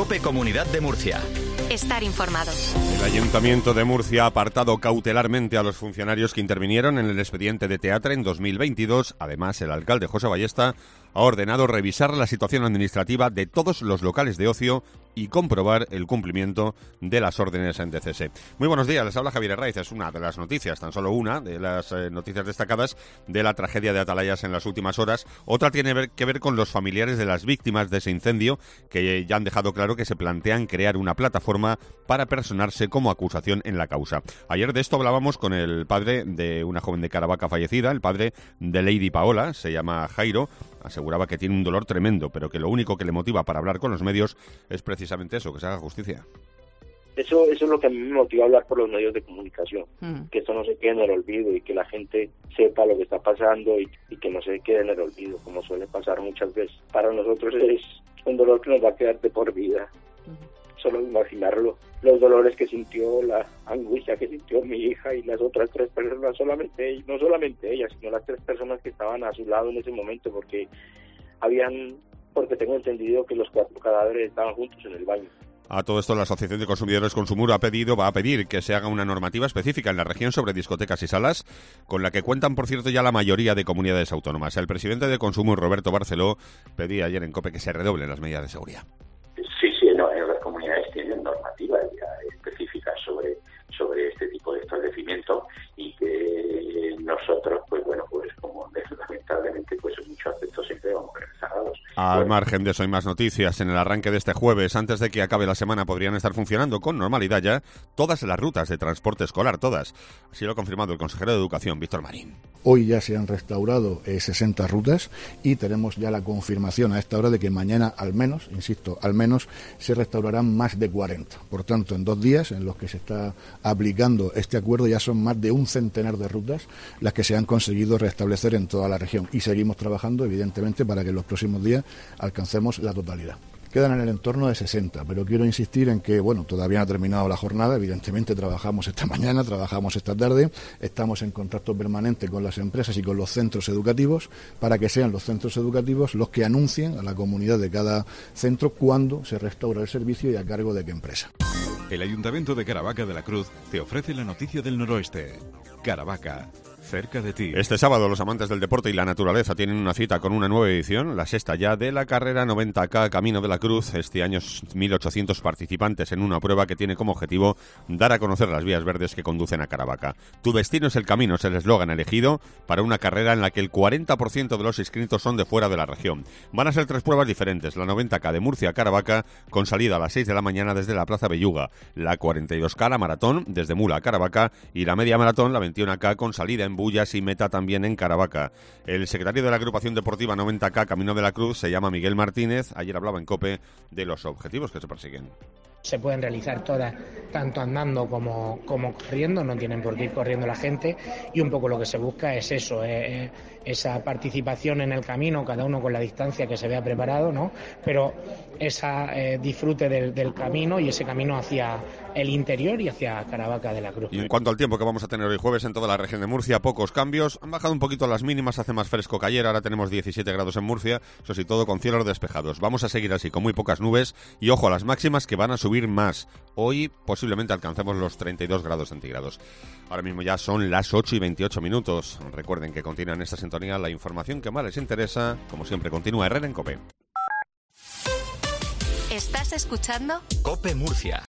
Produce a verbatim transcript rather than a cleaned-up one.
COPE Comunidad de Murcia. Estar informado. El Ayuntamiento de Murcia ha apartado cautelarmente a los funcionarios que intervinieron en el expediente de Teatre en dos mil veintidós. Además, el alcalde José Ballesta ha ordenado revisar la situación administrativa de todos los locales de ocio y comprobar el cumplimiento de las órdenes de cese. Muy buenos días, les habla Javier Herraiz. Es una de las noticias, tan solo una de las eh, noticias destacadas de la tragedia de Atalayas en las últimas horas. Otra tiene ver, que ver con los familiares de las víctimas de ese incendio, que ya han dejado claro que se plantean crear una plataforma para personarse como acusación en la causa. Ayer de esto hablábamos con el padre de una joven de Caravaca fallecida, el padre de Lady Paola, se llama Jairo. Aseguraba que tiene un dolor tremendo, pero que lo único que le motiva para hablar con los medios es precisamente eso, que se haga justicia. Eso, eso es lo que a mí me motiva a hablar por los medios de comunicación, mm. que esto no se quede en el olvido y que la gente sepa lo que está pasando y, y que no se quede en el olvido, como suele pasar muchas veces. Para nosotros es un dolor que nos va a quedar de por vida. Mm. Solo imaginarlo, los dolores que sintió, la angustia que sintió mi hija y las otras tres personas, solamente no solamente ella, sino las tres personas que estaban a su lado en ese momento, porque habían, porque tengo entendido que los cuatro cadáveres estaban juntos en el baño. A todo esto, la Asociación de Consumidores Consumur ha pedido, va a pedir que se haga una normativa específica en la región sobre discotecas y salas, con la que cuentan, por cierto, ya la mayoría de comunidades autónomas. El presidente de Consumur, Roberto Barceló, pedía ayer en COPE que se redoblen las medidas de seguridad. Sí, sí, no, las comunidades tienen normativas ya específicas sobre, sobre este tipo de establecimientos y que nosotros, pues bueno, pues como lamentablemente, pues en muchos aspectos siempre vamos a ver cerrados. Al bueno, margen de eso hay más noticias. En el arranque de este jueves, antes de que acabe la semana, podrían estar funcionando con normalidad ya todas las rutas de transporte escolar, todas. Así lo ha confirmado el consejero de Educación, Víctor Marín. Hoy ya se han restaurado eh, sesenta rutas y tenemos ya la confirmación a esta hora de que mañana al menos, insisto, al menos se restaurarán más de cuarenta. Por tanto, en dos días en los que se está aplicando este acuerdo ya son más de un centenar de rutas las que se han conseguido restablecer en toda la región y seguimos trabajando, evidentemente, para que en los próximos días alcancemos la totalidad. Quedan en el entorno de sesenta, pero quiero insistir en que, bueno, todavía no ha terminado la jornada, evidentemente trabajamos esta mañana, trabajamos esta tarde, estamos en contacto permanente con las empresas y con los centros educativos para que sean los centros educativos los que anuncien a la comunidad de cada centro cuándo se restaura el servicio y a cargo de qué empresa. El Ayuntamiento de Caravaca de la Cruz te ofrece la noticia del noroeste. Caravaca, cerca de ti. Este sábado los amantes del deporte y la naturaleza tienen una cita con una nueva edición, la sexta ya, de la carrera noventa K Camino de la Cruz. Este año mil ochocientos participantes en una prueba que tiene como objetivo dar a conocer las vías verdes que conducen a Caravaca. Tu destino es el camino, es el eslogan elegido para una carrera en la que el cuarenta por ciento de los inscritos son de fuera de la región. Van a ser tres pruebas diferentes, la noventa K de Murcia a Caravaca, con salida a las seis de la mañana desde la Plaza Belluga, la cuarenta y dos K, la maratón, desde Mula a Caravaca, y la media maratón, la veintiuno K, con salida en Bullas y meta también en Caravaca. El secretario de la agrupación deportiva noventa K Camino de la Cruz se llama Miguel Martínez. Ayer hablaba en COPE de los objetivos que se persiguen. Se pueden realizar todas, tanto andando como, como corriendo, no tienen por qué ir corriendo la gente, y un poco lo que se busca es eso, eh, esa participación en el camino, cada uno con la distancia que se vea preparado, ¿no? Pero esa eh, disfrute del, del camino y ese camino hacia el interior y hacia Caravaca de la Cruz. Y en cuanto al tiempo que vamos a tener hoy jueves en toda la región de Murcia, pocos cambios. Han bajado un poquito las mínimas, hace más fresco que ayer, ahora tenemos diecisiete grados en Murcia, eso sí, todo con cielos despejados. Vamos a seguir así, con muy pocas nubes, y ojo a las máximas que van a subir más. Hoy posiblemente alcancemos los treinta y dos grados centígrados. Ahora mismo ya son las ocho y veintiocho minutos. Recuerden que continúa en esta sintonía la información que más les interesa. Como siempre, continúa Herrera en COPE. ¿Estás escuchando? COPE Murcia.